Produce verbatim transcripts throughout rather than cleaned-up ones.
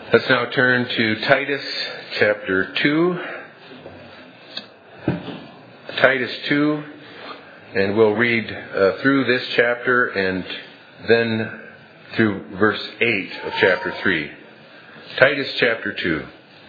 Let's now turn to Titus chapter two. Titus two, and we'll read uh, through this chapter and then through verse eight of chapter three. Titus chapter two.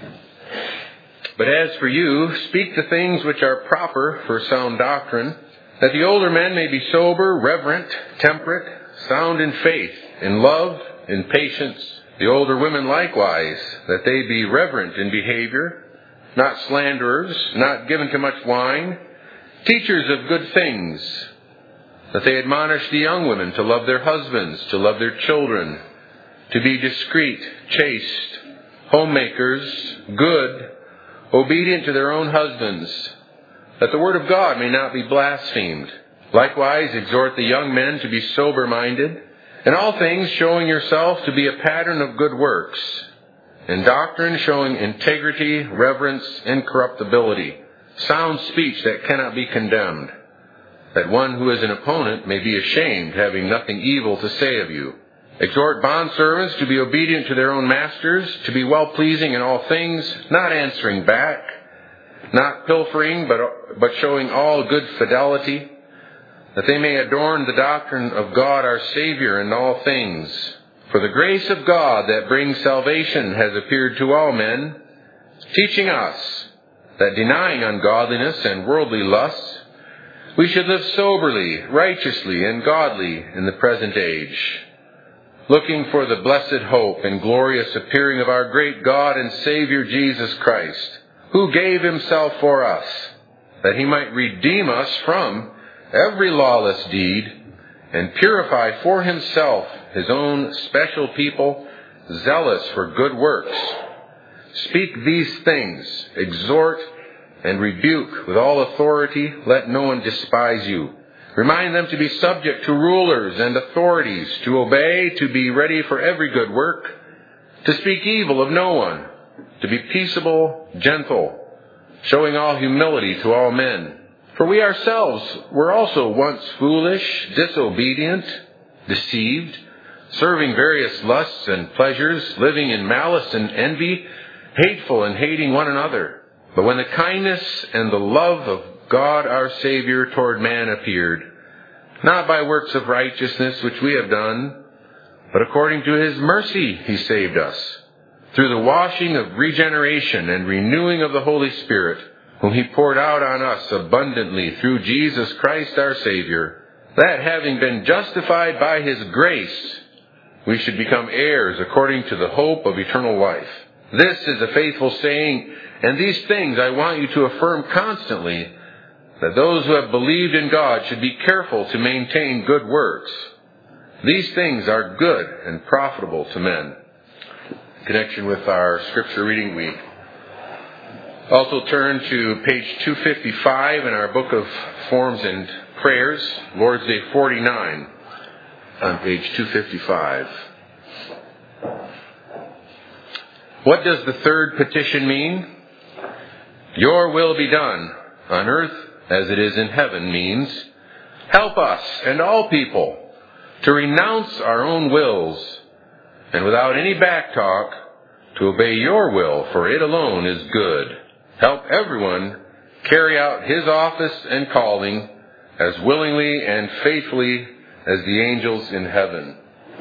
But as for you, speak the things which are proper for sound doctrine, that the older men may be sober, reverent, temperate, sound in faith, in love, in patience. The older women likewise, that they be reverent in behavior, not slanderers, not given to much wine, teachers of good things, that they admonish the young women to love their husbands, to love their children, to be discreet, chaste, homemakers, good, obedient to their own husbands, that the word of God may not be blasphemed. Likewise, exhort the young men to be sober-minded, in all things showing yourself to be a pattern of good works, in doctrine showing integrity, reverence, incorruptibility, sound speech that cannot be condemned, that one who is an opponent may be ashamed, having nothing evil to say of you. Exhort bondservants to be obedient to their own masters, to be well-pleasing in all things, not answering back, not pilfering, but, but showing all good fidelity, that they may adorn the doctrine of God our Savior in all things. For the grace of God that brings salvation has appeared to all men, teaching us that denying ungodliness and worldly lusts, we should live soberly, righteously, and godly in the present age, looking for the blessed hope and glorious appearing of our great God and Savior Jesus Christ, who gave himself for us, that he might redeem us from every lawless deed, and purify for himself his own special people, zealous for good works. Speak these things, exhort and rebuke with all authority. Let no one despise you. Remind them to be subject to rulers and authorities, to obey, to be ready for every good work, to speak evil of no one, to be peaceable, gentle, showing all humility to all men. For we ourselves were also once foolish, disobedient, deceived, serving various lusts and pleasures, living in malice and envy, hateful and hating one another. But when the kindness and the love of God our Savior toward man appeared, not by works of righteousness which we have done, but according to his mercy he saved us, through the washing of regeneration and renewing of the Holy Spirit, whom he poured out on us abundantly through Jesus Christ our Savior, that having been justified by his grace, we should become heirs according to the hope of eternal life. This is a faithful saying, and these things I want you to affirm constantly, that those who have believed in God should be careful to maintain good works. These things are good and profitable to men. In connection with our scripture reading, we also turn to page two fifty-five in our book of Forms and Prayers, Lord's Day forty-nine, on page two fifty-five. What does the third petition mean? Your will be done on earth as it is in heaven means, help us and all people to renounce our own wills, and without any backtalk, to obey your will, for it alone is good. Help everyone carry out his office and calling as willingly and faithfully as the angels in heaven.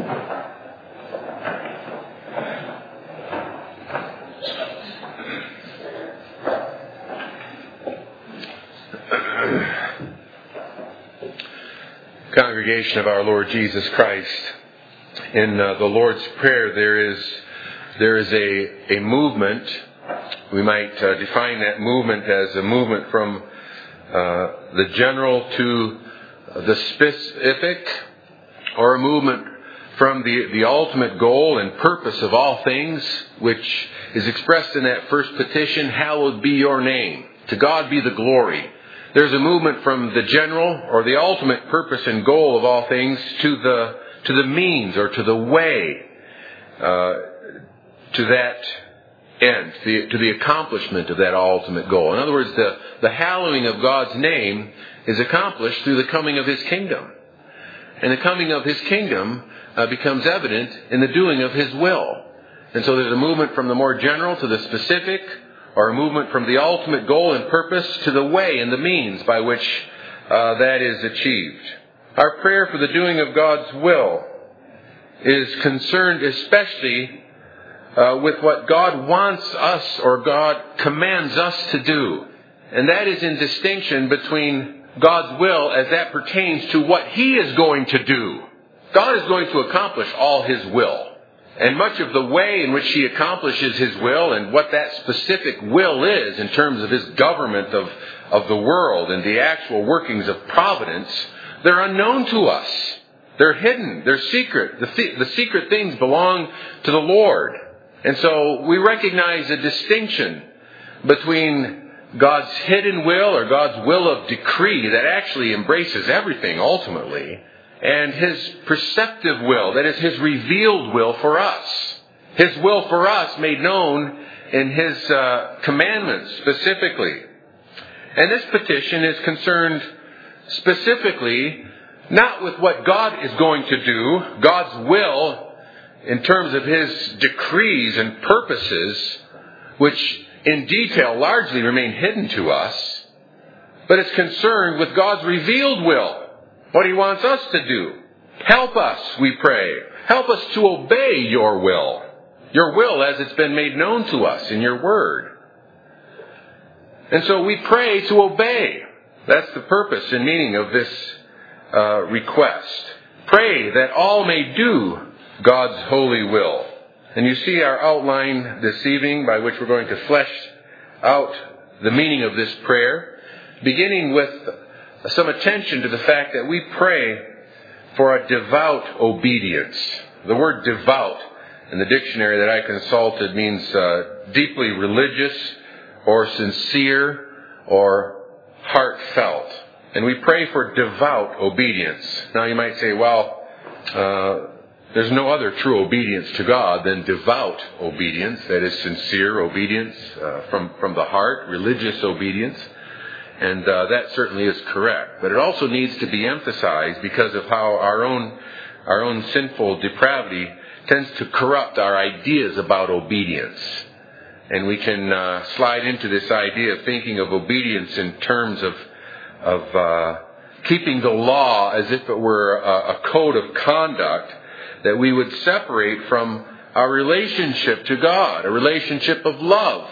Congregation of our Lord Jesus Christ, in uh, the Lord's Prayer there is there is a, a movement. We might uh, define that movement as a movement from uh, the general to the specific, or a movement from the, the ultimate goal and purpose of all things, which is expressed in that first petition, hallowed be your name. To God be the glory. There's a movement from the general or the ultimate purpose and goal of all things to the to the means or to the way uh, to that end, to the, to the accomplishment of that ultimate goal. In other words, the, the hallowing of God's name is accomplished through the coming of his kingdom. And the coming of his kingdom uh, becomes evident in the doing of his will. And so there's a movement from the more general to the specific, or a movement from the ultimate goal and purpose to the way and the means by which uh, that is achieved. Our prayer for the doing of God's will is concerned especially uh, with what God wants us or God commands us to do. And that is in distinction between God's will as that pertains to what He is going to do. God is going to accomplish all His will. And much of the way in which He accomplishes His will and what that specific will is in terms of His government of, of the world and the actual workings of providence, they're unknown to us. They're hidden. They're secret. The, th- the secret things belong to the Lord. And so we recognize a distinction between God's hidden will or God's will of decree that actually embraces everything ultimately, and His perceptive will, that is His revealed will for us. His will for us made known in His uh, commandments specifically. And this petition is concerned specifically not with what God is going to do, God's will in terms of His decrees and purposes, which in detail largely remain hidden to us, but it's concerned with God's revealed will, what He wants us to do. Help us, we pray. Help us to obey your will. Your will as it's been made known to us in your word. And so we pray to obey. That's the purpose and meaning of this uh, request. Pray that all may do God's holy will. And you see our outline this evening by which we're going to flesh out the meaning of this prayer, beginning with some attention to the fact that we pray for a devout obedience. The word devout in the dictionary that I consulted means uh, deeply religious or sincere or heartfelt. And we pray for devout obedience. Now you might say, well, uh, there's no other true obedience to God than devout obedience, that is sincere obedience uh, from, from the heart, religious obedience. And uh, that certainly is correct. But it also needs to be emphasized because of how our own our own sinful depravity tends to corrupt our ideas about obedience. And we can uh, slide into this idea of thinking of obedience in terms of of uh, keeping the law as if it were a, a code of conduct that we would separate from our relationship to God, a relationship of love,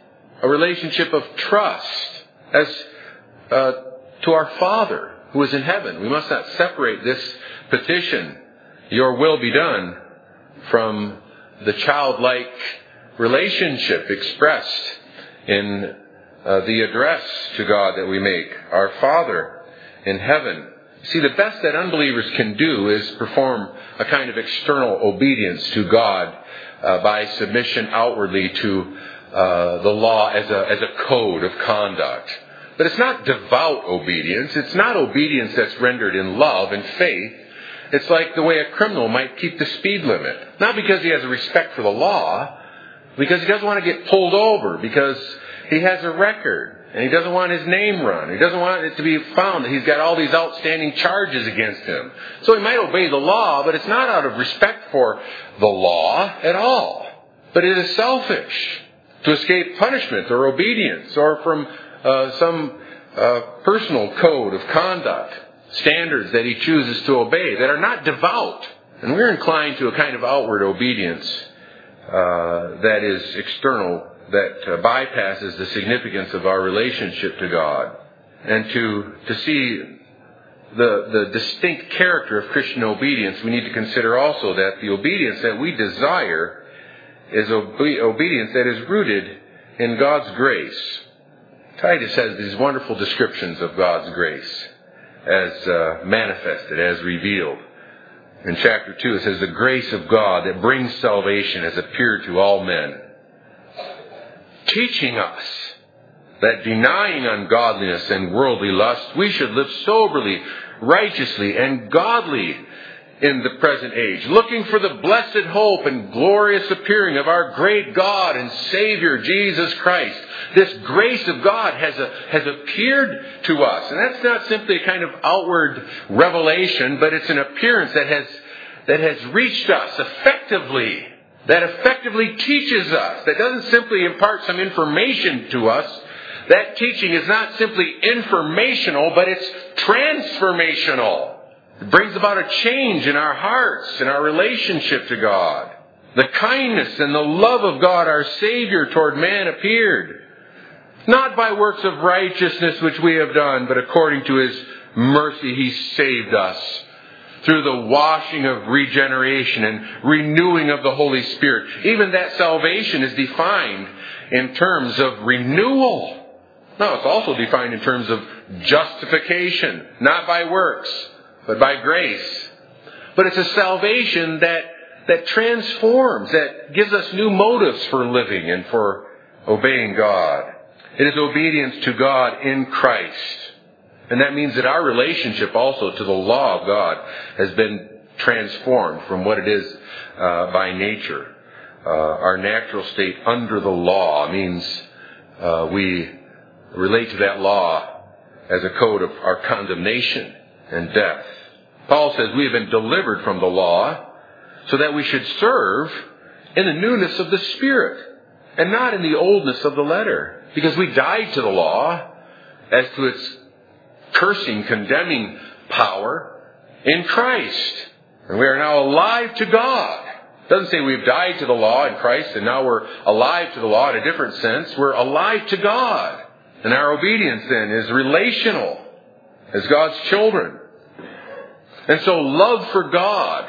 a relationship of trust as Uh, to our Father who is in heaven. We must not separate this petition, your will be done, from the childlike relationship expressed in uh, the address to God that we make, our Father in heaven. See, the best that unbelievers can do is perform a kind of external obedience to God uh, by submission outwardly to uh, the law as a, as a code of conduct. But it's not devout obedience. It's not obedience that's rendered in love and faith. It's like the way a criminal might keep the speed limit. Not because he has a respect for the law, because he doesn't want to get pulled over, because he has a record, and he doesn't want his name run. He doesn't want it to be found that he's got all these outstanding charges against him. So he might obey the law, but it's not out of respect for the law at all. But it is selfish to escape punishment or obedience or from Uh, some uh, personal code of conduct, standards that he chooses to obey that are not devout. And we're inclined to a kind of outward obedience uh, that is external, that uh, bypasses the significance of our relationship to God. And to to see the, the distinct character of Christian obedience, we need to consider also that the obedience that we desire is obe- obedience that is rooted in God's grace. Titus has these wonderful descriptions of God's grace as uh, manifested, as revealed. In chapter two it says, the grace of God that brings salvation has appeared to all men, teaching us that denying ungodliness and worldly lust, we should live soberly, righteously, and godly in the present age, looking for the blessed hope and glorious appearing of our great God and Savior, Jesus Christ. This grace of God has a, has appeared to us. And that's not simply a kind of outward revelation, but it's an appearance that has, that has reached us effectively that effectively teaches us, that doesn't simply impart some information to us. That teaching is not simply informational, but it's transformational. It brings about a change in our hearts, in our relationship to God. The kindness and the love of God, our Savior, toward man appeared, not by works of righteousness which we have done, but according to His mercy He saved us through the washing of regeneration and renewing of the Holy Spirit. Even that salvation is defined in terms of renewal. No, it's also defined in terms of justification, not by works, but by grace. But it's a salvation that, that transforms, that gives us new motives for living and for obeying God. It is obedience to God in Christ. And that means that our relationship also to the law of God has been transformed from what it is uh, by nature. Uh, our natural state under the law means uh, we relate to that law as a code of our condemnation and death. Paul says we have been delivered from the law so that we should serve in the newness of the Spirit and not in the oldness of the letter. Because we died to the law as to its cursing, condemning power in Christ. And we are now alive to God. It doesn't say we've died to the law in Christ and now we're alive to the law in a different sense. We're alive to God. And our obedience then is relational as God's children. And so love for God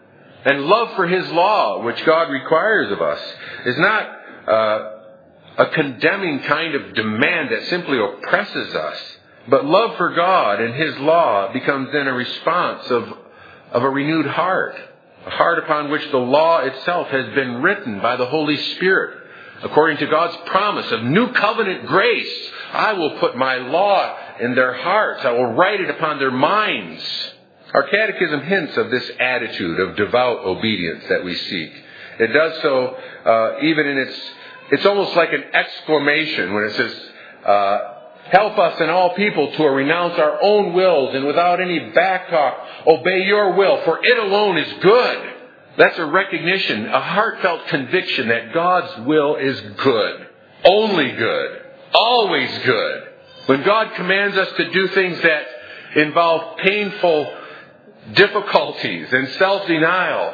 and love for His law, which God requires of us, is not uh, a condemning kind of demand that simply oppresses us. But love for God and His law becomes then a response of, of a renewed heart. A heart upon which the law itself has been written by the Holy Spirit. According to God's promise of new covenant grace, I will put my law in their hearts. I will write it upon their minds. Our catechism hints of this attitude of devout obedience that we seek. It does so uh, even in its, it's almost like an exclamation when it says, uh, help us and all people to renounce our own wills and without any backtalk, obey your will, for it alone is good. That's a recognition, a heartfelt conviction that God's will is good. Only good. Always good. When God commands us to do things that involve painful difficulties and self-denial,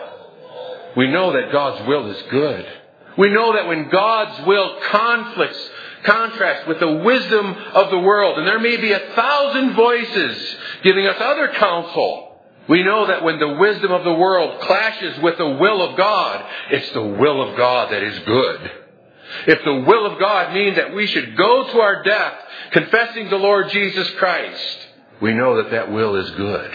we know that God's will is good. We know that when God's will conflicts, contrasts with the wisdom of the world, and there may be a thousand voices giving us other counsel, we know that when the wisdom of the world clashes with the will of God, it's the will of God that is good. If the will of God means that we should go to our death confessing the Lord Jesus Christ, we know that that will is good.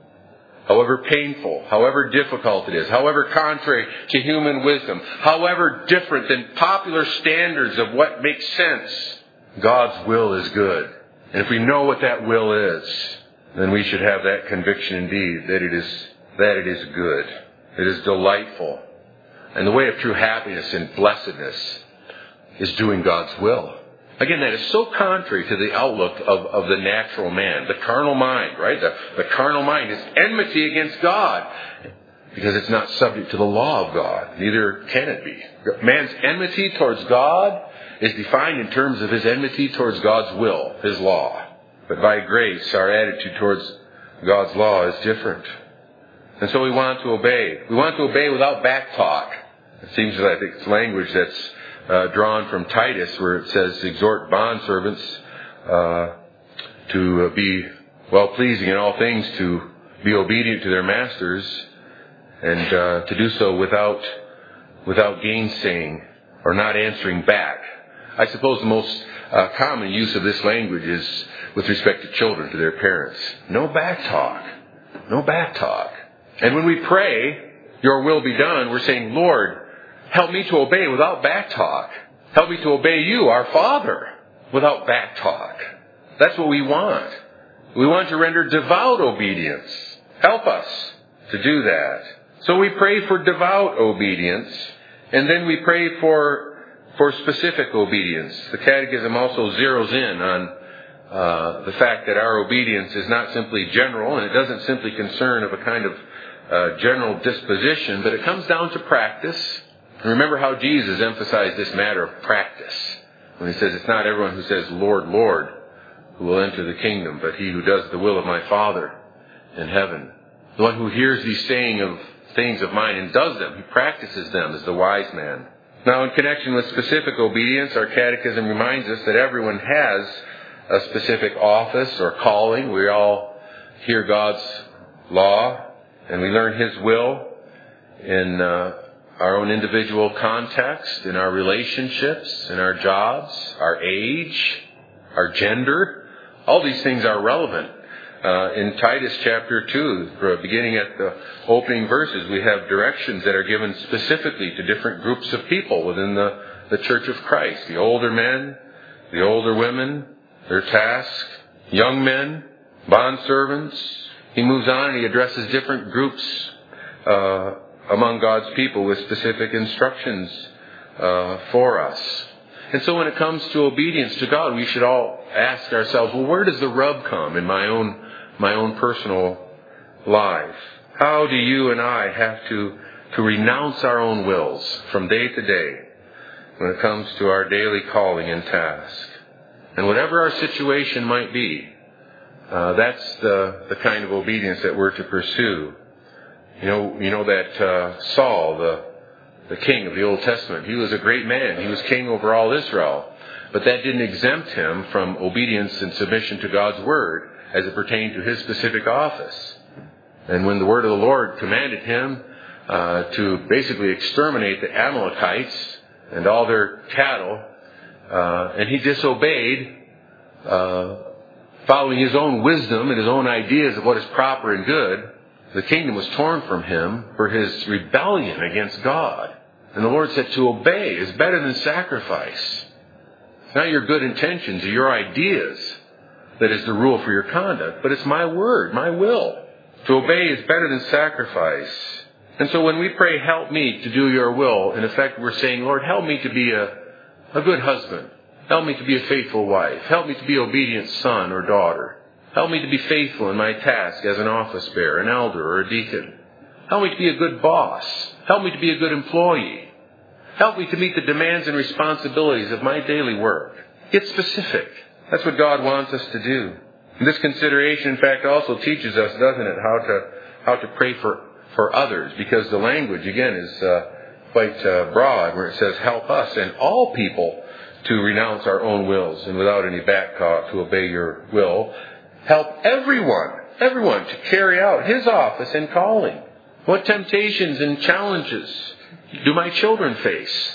However painful, however difficult it is, however contrary to human wisdom, however different than popular standards of what makes sense, God's will is good. And if we know what that will is, then we should have that conviction indeed that it is that it is good. It is delightful. And the way of true happiness and blessedness is doing God's will. Again, that is so contrary to the outlook of, of the natural man, the carnal mind, right? The, the carnal mind is enmity against God because it's not subject to the law of God. Neither can it be. Man's enmity towards God is defined in terms of his enmity towards God's will, His law. But by grace, our attitude towards God's law is different. And so we want to obey. We want to obey without back talk. It seems that I think it's language that's uh, drawn from Titus, where it says, exhort bondservants uh, to uh, be well-pleasing in all things, to be obedient to their masters, and uh, to do so without without gainsaying or not answering back. I suppose the most uh, common use of this language is with respect to children, to their parents. No back talk. No back talk. And when we pray, your will be done, we're saying, Lord, help me to obey without back talk. Help me to obey you, our Father, without back talk. That's what we want. We want to render devout obedience. Help us to do that. So we pray for devout obedience, and then we pray for, for specific obedience. The Catechism also zeroes in on Uh, the fact that our obedience is not simply general, and it doesn't simply concern of a kind of uh, general disposition, but it comes down to practice. And remember how Jesus emphasized this matter of practice when he says it's not everyone who says, Lord, Lord, who will enter the kingdom, but he who does the will of my Father in heaven. The one who hears these saying of things of mine and does them, he practices them, is the wise man. Now, in connection with specific obedience, our catechism reminds us that everyone has a specific office or calling. We all hear God's law and we learn His will in uh, our own individual context, in our relationships, in our jobs, our age, our gender. All these things are relevant. Uh, in Titus chapter two, beginning at the opening verses, we have directions that are given specifically to different groups of people within the, the Church of Christ. The older men, the older women, their task, young men, bondservants. He moves on and he addresses different groups uh, among God's people with specific instructions uh, for us. And so when it comes to obedience to God, we should all ask ourselves, well, where does the rub come in my own my own personal life? How do you and I have to, to renounce our own wills from day to day when it comes to our daily calling and task? And whatever our situation might be, uh, that's the, the kind of obedience that we're to pursue. You know, you know that uh, Saul, the, the king of the Old Testament, he was a great man. He was king over all Israel. But that didn't exempt him from obedience and submission to God's word as it pertained to his specific office. And when the word of the Lord commanded him uh, to basically exterminate the Amalekites and all their cattle, uh, and he disobeyed, uh, following his own wisdom and his own ideas of what is proper and good, the kingdom was torn from him for his rebellion against God. And the Lord said to obey is better than sacrifice. It's not your good intentions or your ideas that is the rule for your conduct, but it's my word, my will. To obey is better than sacrifice. And so when we pray, help me to do your will, in effect we're saying, Lord, help me to be a, a good husband. Help me to be a faithful wife. Help me to be an obedient son or daughter. Help me to be faithful in my task as an office bearer, an elder, or a deacon. Help me to be a good boss. Help me to be a good employee. Help me to meet the demands and responsibilities of my daily work. Get specific. That's what God wants us to do. And this consideration, in fact, also teaches us, doesn't it, how to how to pray for, for others. Because the language, again, is uh, quite uh, broad, where it says, help us and all people to renounce our own wills and without any back talk to obey your will. Help everyone, everyone to carry out his office and calling. What temptations and challenges do my children face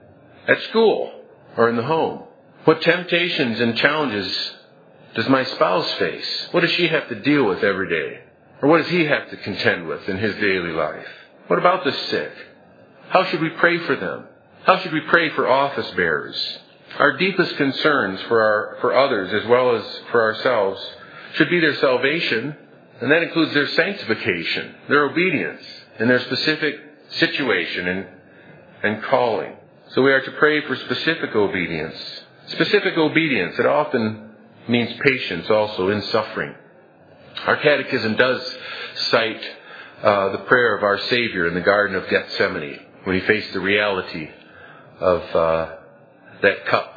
at school or in the home? What temptations and challenges does my spouse face? What does she have to deal with every day? Or what does he have to contend with in his daily life? What about the sick? How should we pray for them? How should we pray for office bearers? Our deepest concerns for our, for others as well as for ourselves should be their salvation, and that includes their sanctification, their obedience, and their specific situation and, and calling. So we are to pray for specific obedience. Specific obedience, it often means patience also in suffering. Our catechism does cite uh, the prayer of our Savior in the Garden of Gethsemane when he faced the reality of uh, that cup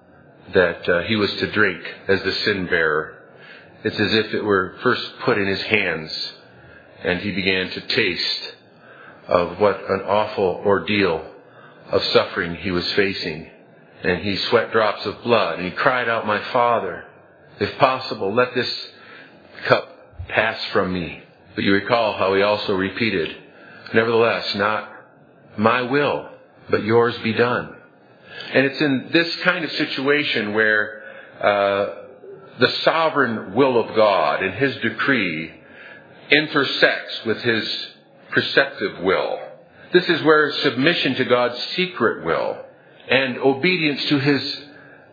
that uh, he was to drink as the sin bearer. It's as if it were first put in his hands and he began to taste of what an awful ordeal of suffering he was facing. And he sweat drops of blood and he cried out, my Father, if possible, let this cup pass from me. But you recall how he also repeated, nevertheless, not my will, but yours be done. And it's in this kind of situation where uh, the sovereign will of God and his decree intersects with his preceptive will. This is where submission to God's secret will and obedience to his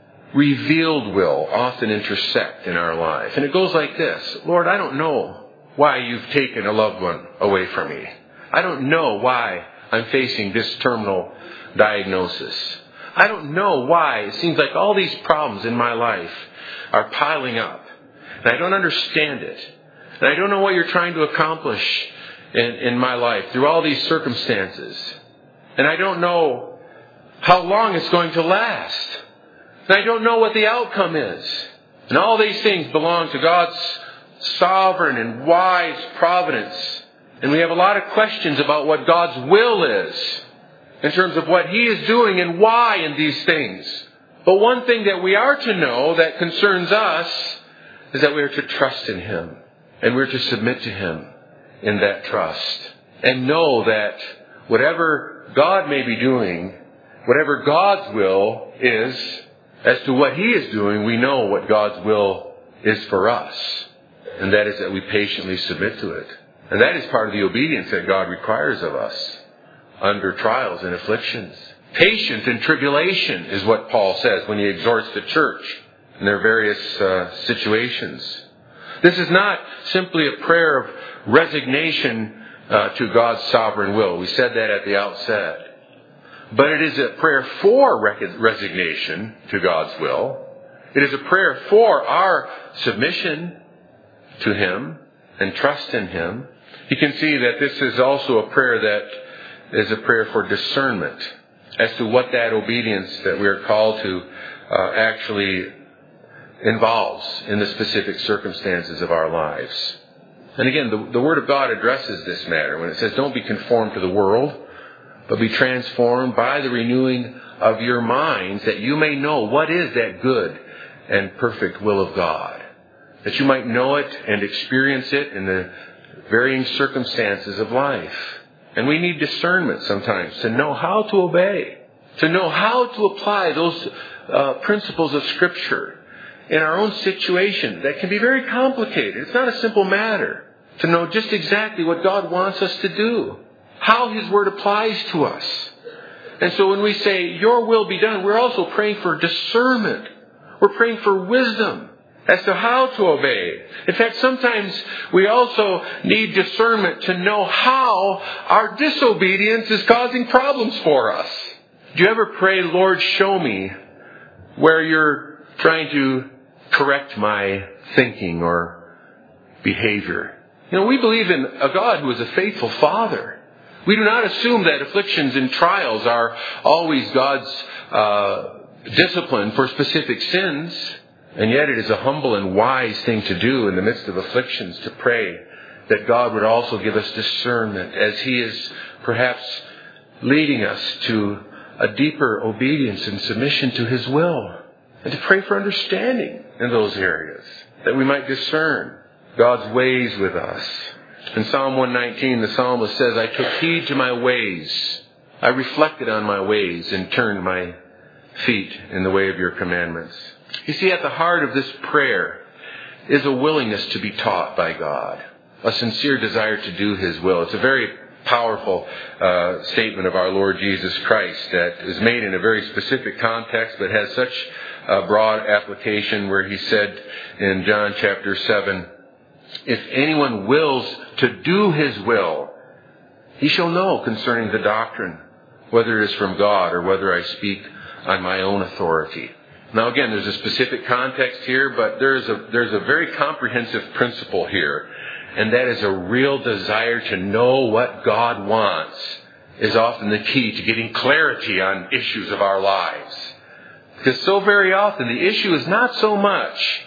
revealed will often intersect in our life. And it goes like this. Lord, I don't know why you've taken a loved one away from me. I don't know why I'm facing this terminal diagnosis. I don't know why it seems like all these problems in my life are piling up. And I don't understand it. And I don't know what you're trying to accomplish in, in my life through all these circumstances. And I don't know how long it's going to last. And I don't know what the outcome is. And all these things belong to God's sovereign and wise providence. And we have a lot of questions about what God's will is in terms of what He is doing and why in these things. But one thing that we are to know that concerns us is that we are to trust in Him. And we're to submit to Him in that trust. And know that whatever God may be doing, whatever God's will is, as to what He is doing, we know what God's will is for us. And that is that we patiently submit to it. And that is part of the obedience that God requires of us under trials and afflictions. Patience in tribulation is what Paul says when he exhorts the church in their various uh, situations. This is not simply a prayer of resignation uh, to God's sovereign will. We said that at the outset. But it is a prayer for resignation to God's will. It is a prayer for our submission to Him and trust in Him. You can see that this is also a prayer that is a prayer for discernment as to what that obedience that we are called to uh, actually involves in the specific circumstances of our lives. And again, the, the Word of God addresses this matter when it says, don't be conformed to the world, but be transformed by the renewing of your minds, that you may know what is that good and perfect will of God. That you might know it and experience it in the varying circumstances of life. And we need discernment sometimes to know how to obey, to know how to apply those uh, principles of Scripture in our own situation that can be very complicated. It's not a simple matter to know just exactly what God wants us to do, how His Word applies to us. And so when we say, your will be done, we're also praying for discernment. We're praying for wisdom as to how to obey. In fact, sometimes we also need discernment to know how our disobedience is causing problems for us. Do you ever pray, Lord, show me where you're trying to correct my thinking or behavior? You know, we believe in a God who is a faithful Father. We do not assume that afflictions and trials are always God's uh, discipline for specific sins. And yet it is a humble and wise thing to do in the midst of afflictions to pray that God would also give us discernment as He is perhaps leading us to a deeper obedience and submission to His will. And to pray for understanding in those areas, that we might discern God's ways with us. In Psalm one nineteen, the psalmist says, I took heed to my ways. I reflected on my ways and turned my feet in the way of your commandments. You see, at the heart of this prayer is a willingness to be taught by God, a sincere desire to do His will. It's a very powerful uh, statement of our Lord Jesus Christ that is made in a very specific context, but has such a broad application, where He said in John chapter seven, if anyone wills to do His will, he shall know concerning the doctrine, whether it is from God or whether I speak on my own authority. Now again, there's a specific context here, but there's a, there's a very comprehensive principle here. And that is a real desire to know what God wants is often the key to getting clarity on issues of our lives. Because so very often the issue is not so much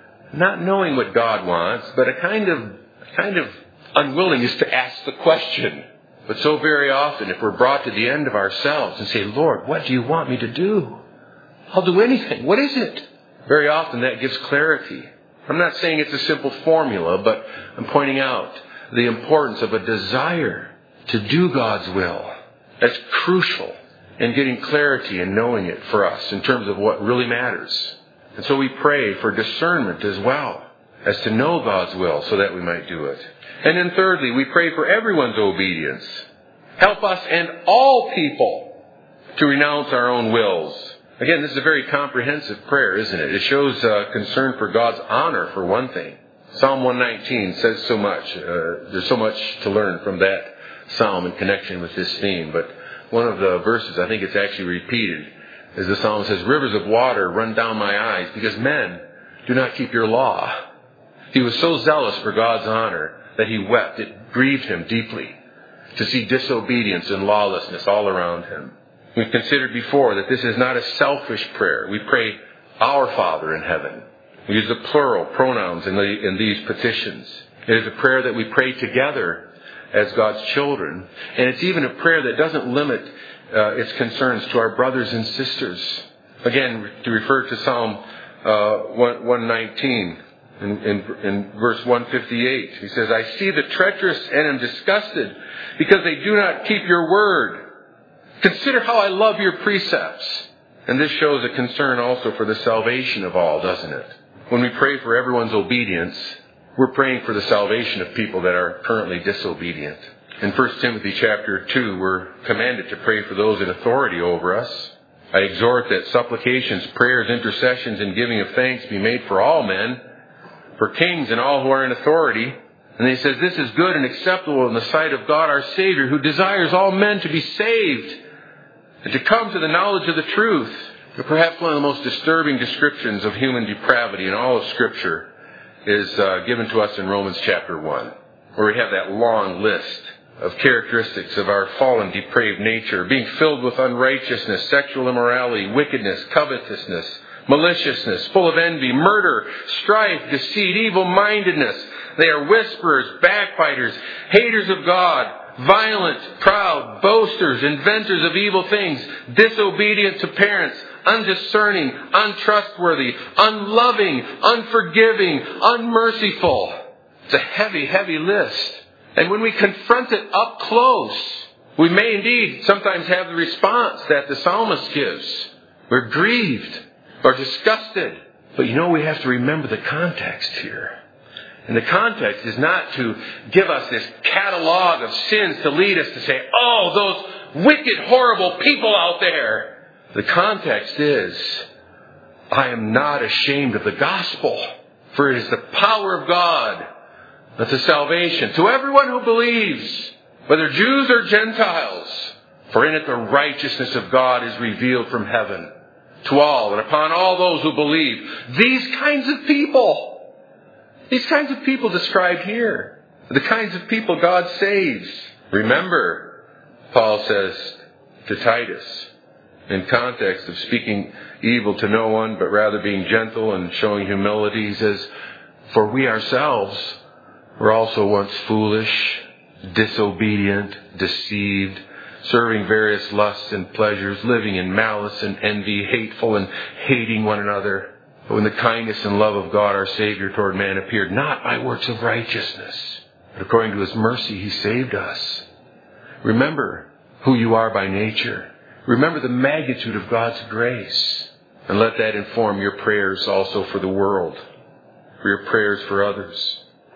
not knowing what God wants, but a kind of, a kind of unwillingness to ask the question. But so very often, if we're brought to the end of ourselves and say, Lord, what do you want me to do? I'll do anything. What is it? Very often that gives clarity. I'm not saying it's a simple formula, but I'm pointing out the importance of a desire to do God's will. That's crucial in getting clarity and knowing it for us in terms of what really matters. And so we pray for discernment as well, as to know God's will so that we might do it. And then thirdly, we pray for everyone's obedience. Help us and all people to renounce our own wills. Again, this is a very comprehensive prayer, isn't it? It shows uh, concern for God's honor, for one thing. Psalm one nineteen says so much. Uh, there's so much to learn from that psalm in connection with this theme. But one of the verses, I think it's actually repeated, as the psalmist says, rivers of water run down my eyes because men do not keep your law. He was so zealous for God's honor that he wept. It grieved him deeply to see disobedience and lawlessness all around him. We've considered before that this is not a selfish prayer. We pray, Our Father in heaven. We use the plural pronouns in, the, in these petitions. It is a prayer that we pray together as God's children. And it's even a prayer that doesn't limit uh, its concerns to our brothers and sisters. Again, to refer to Psalm uh, one nineteen, in, in, in verse one fifty-eight, he says, I see the treacherous and am disgusted because they do not keep your word. Consider how I love your precepts. And this shows a concern also for the salvation of all, doesn't it? When we pray for everyone's obedience, we're praying for the salvation of people that are currently disobedient. In First Timothy chapter two, we're commanded to pray for those in authority over us. I exhort that supplications, prayers, intercessions, and giving of thanks be made for all men, for kings and all who are in authority. And he says, this is good and acceptable in the sight of God our Savior, who desires all men to be saved and to come to the knowledge of the truth. But perhaps one of the most disturbing descriptions of human depravity in all of Scripture is uh, given to us in Romans chapter one, where we have that long list of characteristics of our fallen, depraved nature, being filled with unrighteousness, sexual immorality, wickedness, covetousness, maliciousness, full of envy, murder, strife, deceit, evil-mindedness. They are whisperers, backbiters, haters of God, violent, proud, boasters, inventors of evil things, disobedient to parents, undiscerning, untrustworthy, unloving, unforgiving, unmerciful. It's a heavy, heavy list. And when we confront it up close, we may indeed sometimes have the response that the psalmist gives. We're grieved or disgusted. But you know, we have to remember the context here. And the context is not to give us this catalog of sins to lead us to say, oh, those wicked, horrible people out there. The context is, I am not ashamed of the gospel, for it is the power of God unto salvation to everyone who believes, whether Jews or Gentiles. For in it the righteousness of God is revealed from heaven to all and upon all those who believe. These kinds of people, these kinds of people described here, the kinds of people God saves. Remember, Paul says to Titus, in context of speaking evil to no one, but rather being gentle and showing humility, he says, for we ourselves were also once foolish, disobedient, deceived, serving various lusts and pleasures, living in malice and envy, hateful and hating one another. But when the kindness and love of God our Savior toward man appeared, not by works of righteousness, but according to His mercy He saved us. Remember who you are by nature. Remember the magnitude of God's grace. And let that inform your prayers also for the world, for your prayers for others.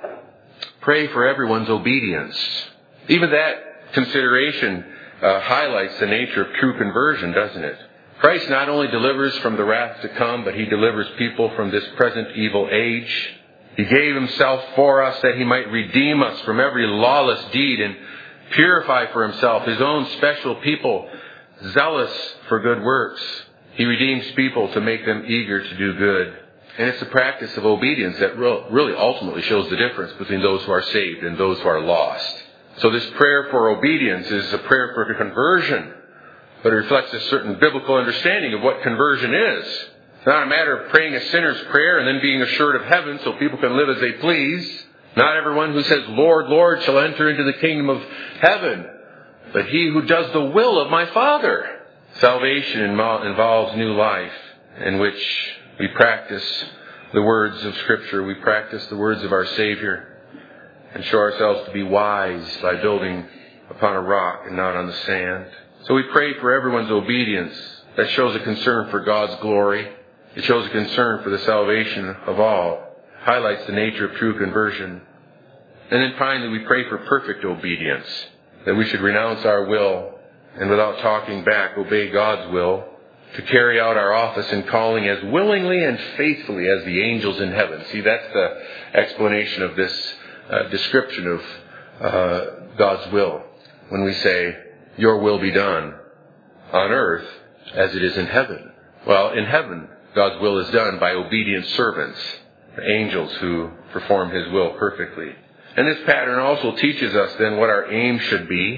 Pray for everyone's obedience. Even that consideration uh, highlights the nature of true conversion, doesn't it? Christ not only delivers from the wrath to come, but He delivers people from this present evil age. He gave Himself for us that He might redeem us from every lawless deed and purify for Himself His own special people, zealous for good works. He redeems people to make them eager to do good. And it's the practice of obedience that really ultimately shows the difference between those who are saved and those who are lost. So this prayer for obedience is a prayer for conversion, but it reflects a certain biblical understanding of what conversion is. It's not a matter of praying a sinner's prayer and then being assured of heaven so people can live as they please. Not everyone who says, Lord, Lord, shall enter into the kingdom of heaven, but he who does the will of my Father. Salvation involves new life in which we practice the words of Scripture. We practice the words of our Savior and show ourselves to be wise by building upon a rock and not on the sand. So we pray for everyone's obedience. That shows a concern for God's glory. It shows a concern for the salvation of all. Highlights the nature of true conversion. And then finally, we pray for perfect obedience, that we should renounce our will and without talking back, obey God's will, to carry out our office and calling as willingly and faithfully as the angels in heaven. See, that's the explanation of this uh, description of uh, God's will. When we say, your will be done on earth as it is in heaven. Well, in heaven, God's will is done by obedient servants, angels who perform His will perfectly. And this pattern also teaches us then what our aim should be.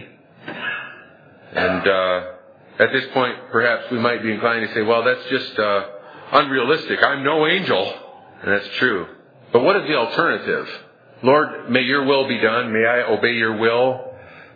And uh, at this point, perhaps we might be inclined to say, well, that's just uh, unrealistic. I'm no angel. And that's true. But what is the alternative? Lord, may your will be done. May I obey your will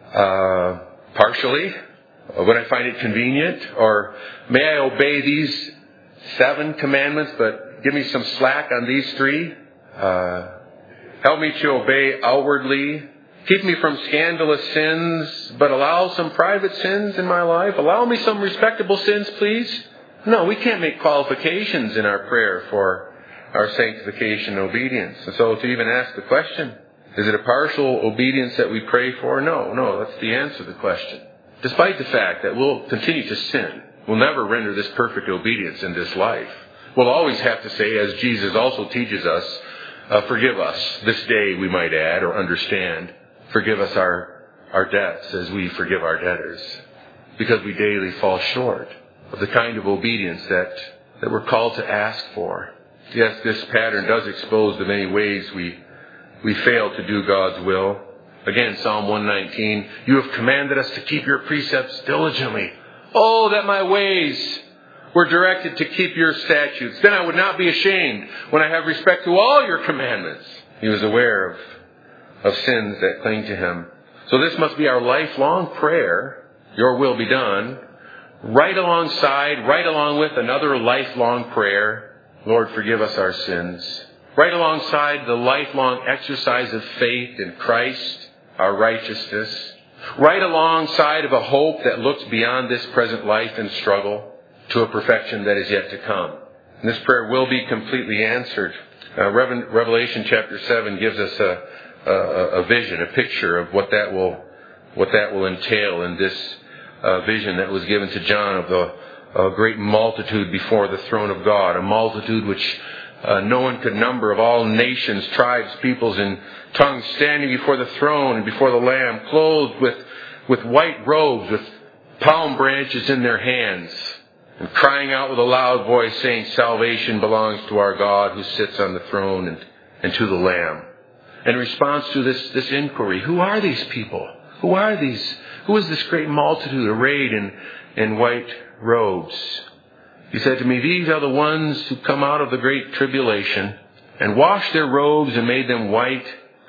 uh, partially when I find it convenient. Or may I obey these seven commandments, but give me some slack on these three. Uh, help me to obey outwardly. Keep me from scandalous sins, but allow some private sins in my life. Allow me some respectable sins, please. No, we can't make qualifications in our prayer for our sanctification and obedience. And so to even ask the question, is it a partial obedience that we pray for? No, no, that's the answer to the question. Despite the fact that we'll continue to sin, we'll never render this perfect obedience in this life. We'll always have to say, as Jesus also teaches us, uh, forgive us this day, we might add, or understand. Forgive us our, our debts as we forgive our debtors. Because we daily fall short of the kind of obedience that, that we're called to ask for. Yes, this pattern does expose the many ways we, we fail to do God's will. Again, Psalm one nineteen, you have commanded us to keep your precepts diligently. Oh, that my ways were directed to keep your statutes. Then I would not be ashamed when I have respect to all your commandments. He was aware of of sins that cling to him. So this must be our lifelong prayer, your will be done, right alongside, right along with another lifelong prayer, Lord, forgive us our sins. Right alongside the lifelong exercise of faith in Christ, our righteousness. Right alongside of a hope that looks beyond this present life and struggle to a perfection that is yet to come. And this prayer will be completely answered. Uh, Revelation chapter seven gives us a A, a vision, a picture of what that will, what that will entail in this uh, vision that was given to John of the a great multitude before the throne of God, a multitude which uh, no one could number, of all nations, tribes, peoples, and tongues, standing before the throne and before the Lamb, clothed with with white robes, with palm branches in their hands, and crying out with a loud voice, saying, "Salvation belongs to our God who sits on the throne and, and to the Lamb." In response to this, this inquiry, who are these people? Who are these? Who is this great multitude arrayed in, in white robes? He said to me, these are the ones who come out of the great tribulation and washed their robes and made them white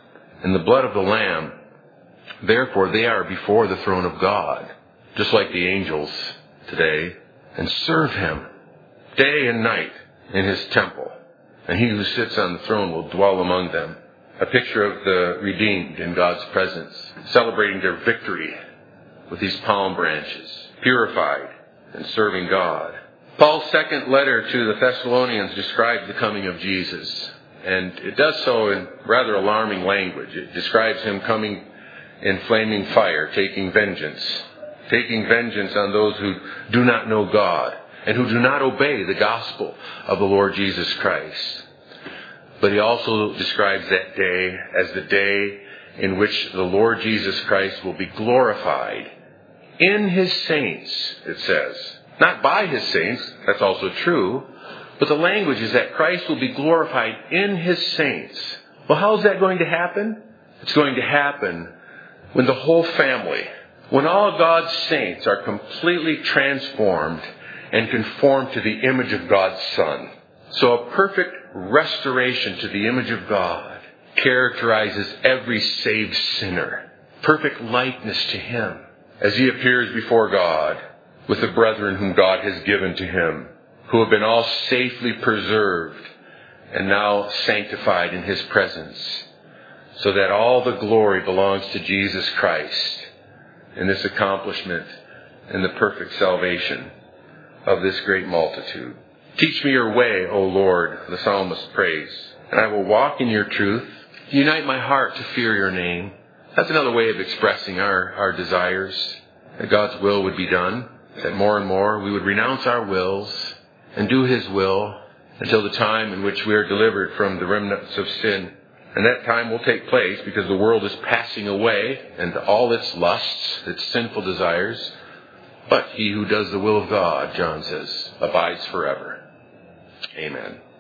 in the blood of the Lamb. Therefore they are before the throne of God, just like the angels today, and serve him day and night in his temple. And he who sits on the throne will dwell among them. A picture of the redeemed in God's presence, celebrating their victory with these palm branches, purified and serving God. Paul's second letter to the Thessalonians describes the coming of Jesus, and it does so in rather alarming language. It describes him coming in flaming fire, taking vengeance, taking vengeance on those who do not know God and who do not obey the gospel of the Lord Jesus Christ. But he also describes that day as the day in which the Lord Jesus Christ will be glorified in his saints, it says. Not by his saints, that's also true, but the language is that Christ will be glorified in his saints. Well, how is that going to happen? It's going to happen when the whole family, when all God's saints are completely transformed and conformed to the image of God's Son. So a perfect restoration to the image of God characterizes every saved sinner. Perfect likeness to him as he appears before God with the brethren whom God has given to him, who have been all safely preserved and now sanctified in his presence, so that all the glory belongs to Jesus Christ in this accomplishment and the perfect salvation of this great multitude. Teach me your way, O Lord, the psalmist prays, and I will walk in your truth. Unite my heart to fear your name. That's another way of expressing our, our desires, that God's will would be done, that more and more we would renounce our wills and do his will until the time in which we are delivered from the remnants of sin. And that time will take place because the world is passing away and all its lusts, its sinful desires. But he who does the will of God, John says, abides forever. Amen.